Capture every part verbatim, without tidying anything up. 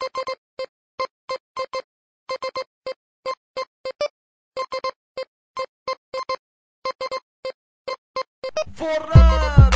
فوراب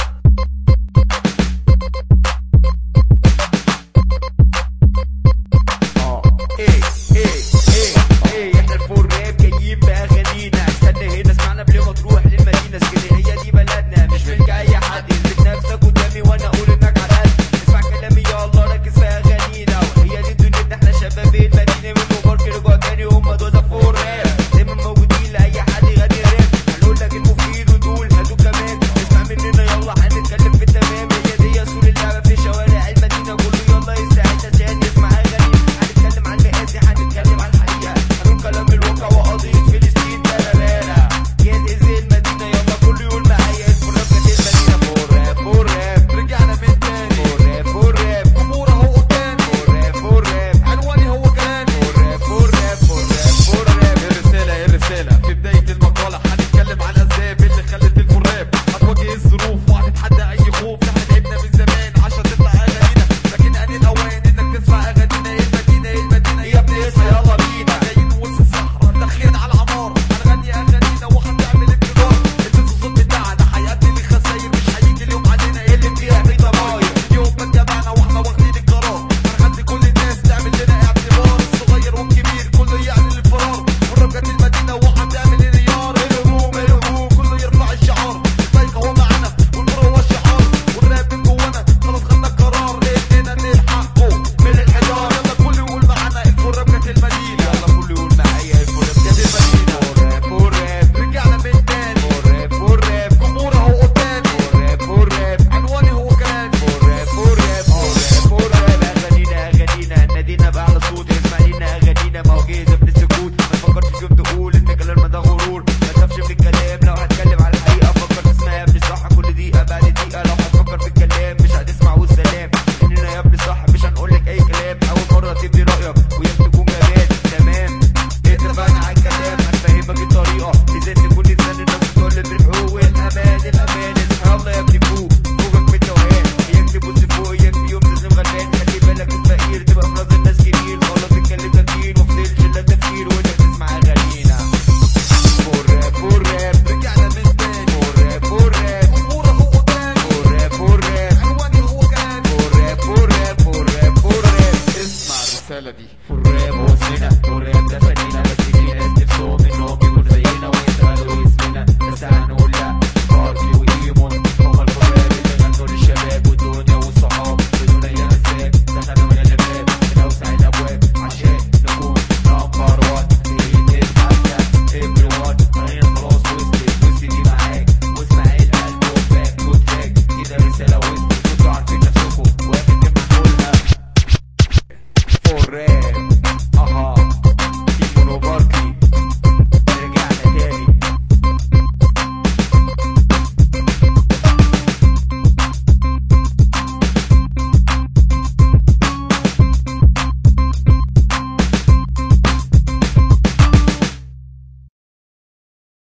اه ايه ايه ايه ايه احنا الفوراب جايين باغانينا. استنى هنا اسمعنا بليه مطروح للمدينه. اسكندريه دي بلدنا مش ملك اي حد. يثبت نفسك قدامي وانا اقول انك على قد. اسمع كلامي يلا ركز في اغانينا. وهي دي دنيتنا احنا شباب المدينه. من مبارك رجوع تاني هم دول فوراب. دايما موجودين لاي حد يغني راب. هنقول لك المفيد وتقول هاتوا كمان. اسمع مننا يلا هنتكلم في التمام. هي دي اصول اللعبه في شوارع المدينه. كله يلا يستعد عشان يسمع اغاني. هنتكلم عن المآسي هنتكلم عن الحقيقه. هنقول كلام الواقع وقضيه فلسطين. ترارارا يا تهزي المدينه يلا كله يقول معايا. الفوراب كانت المدينه. فوراب فوراب رجعنا من تاني. فوراب فوراب جمهور اهو قدامي. فوراب فوراب عنواني هو كلامي. فوراب فوراب فوراب فوراب. الرسالة ايه الرسالة في بداية المقالة. هنتكلم عن الأسباب اللي خلت الفوراب هتواجه الظروف وهتتحدى أي خوف. احنا تعبنا من زمان عشان تطلع أغانينا. لكن آن الأوان إنك تسمع أغانينا. المدينة المدينة يا ابني اصحى يلا بينا. جايين وسط الصحراء داخلين على العمارة. هنغني أغانينا وهنعمل انفجار. الصوت بتاعنا هيقدم الخساير. مش هيجي اليوم علينا اللي بيعمل ضماير. اليوم ما اتجمعنا واحنا واخدين القرار. هنخلي كل الناس تعمل لنا اعتبار. الصغير والكبير كله يعلن الفرار. والراب جت المدينة وهتعمل انهيار. الهجوم الهجوم كله يرفع الشعار. اللايك اهو معانا والنور هو الشعار. والراب من جوانا خلاص خدنا القرار. اننا نلحقه من الحجار. يلا كله يقول معانا الفوراب جت المدينة. يلا كله يقول معايا الفوراب جت المدينه. فوراب فوراب رجعنا من تاني. فوراب فوراب جمهور اهو قدامي. فوراب فوراب عنواني هو كلامي. فوراب فوراب فوراب فوراب. اغانينا اغانينا نادينا باعلى صوت. اسمع لينا اغانينا ما هو جاهزه من السكوت. ما تفكرش يوم تقول ان كلامنا ده غرور. ما تخافش من الكلام لو هتكلم على الحقيقه. فكر تسمع يا ابني صح كل دقيقه بعد دقيقه. لو هتفكر في الكلام مش هتسمع والسلام. اننا يا ابني صح مش هنقولك اي كلام. اول مره تبدي رايك وياك تكون جبان. تمام اتفقنا على الكلام. هنفهمك الطريقه ازاي تكون انسان. الناس بتقول بالحقوق والامان. الامان اصحى يلا يا ابني فوق. فوقك من التوهان. اياك تبص فوق اياك في يوم تسلم غلبان. خلي بالك الفقير تبقى في نظر الناس كبير. غلط تتكلم كتير وفضلش الا التفكير وانك تسمع اغانينا. فوراب فوراب رجعنا من تاني. فوراب فوراب جمهور اهو قدامي. فوراب فوراب عنواني هو كلامي. فوراب فوراب فوراب فوراب. اسمع الرسالة دي. فوراب وسنا فوراب ده